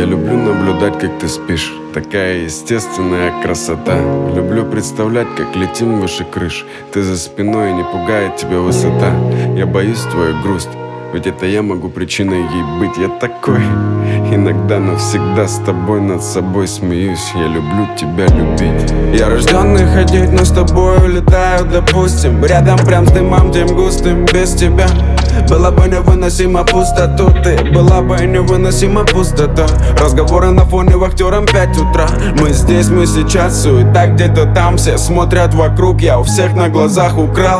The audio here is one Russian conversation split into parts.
люблю наблюдать, как ты спишь. Такая естественная красота. Люблю представлять, как летим выше крыш. Ты за спиной, и не пугает тебя высота. Я боюсь твою грусть, ведь это я могу причиной ей быть. Я такой, иногда навсегда с тобой над собой смеюсь. Я люблю тебя любить. Я рожденный ходить, но с тобой улетаю, допустим. Рядом прям с дымом тем густым. Без тебя была бы невыносима пустота. Ты была бы невыносима пустота. Разговоры на фоне вахтером 5 утра. Мы здесь, мы сейчас, суета где-то там. Все смотрят вокруг, я у всех на глазах украл.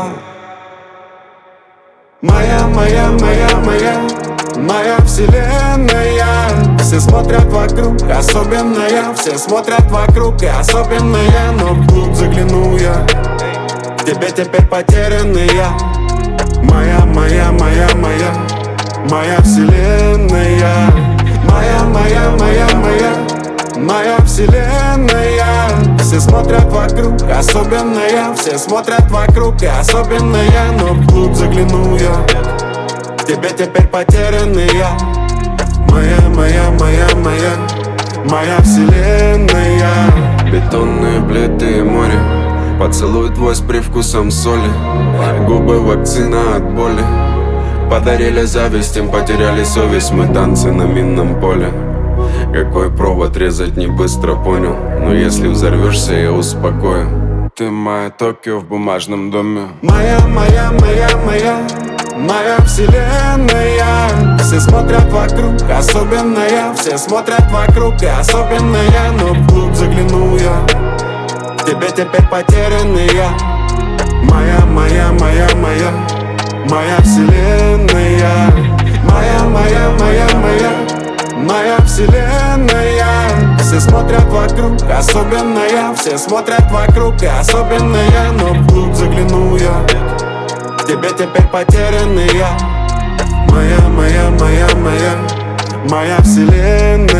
Моя, моя, моя, моя, моя вселенная. Все смотрят вокруг, особенно я. Все смотрят вокруг, и особенно я. Но вглубь загляну я, к тебе теперь потерянный я. Моя, моя, моя, моя, моя вселенная. Моя, моя, моя, моя, моя вселенная. Все смотрят вокруг, особенно я. Все смотрят вокруг, и особенно я. Но вглубь загляну я, к тебе теперь потерянный я. Моя, моя, моя, моя, моя вселенная. Бетонные плиты и море, поцелуй твой с привкусом соли. Губы вакцина от боли. Подарили зависть, им потеряли совесть. Мы танцы на минном поле. Какой провод резать не быстро понял. Но если взорвешься, я успокою. Ты моя Токио в бумажном доме. Моя, моя, моя, моя, моя вселенная. Все смотрят вокруг, особенно я. Все смотрят вокруг, и особенно я. Но вглубь загляну я, к тебе теперь потерянный я. Моя, моя, моя, моя, моя вселенная. Моя, моя, моя, моя, моя вселенная. Все смотрят вокруг, особенно я. Все смотрят вокруг, и особенно я. Но вглубь загляну я, к тебе теперь потерянный я. Моя, моя, моя, моя, моя вселенная.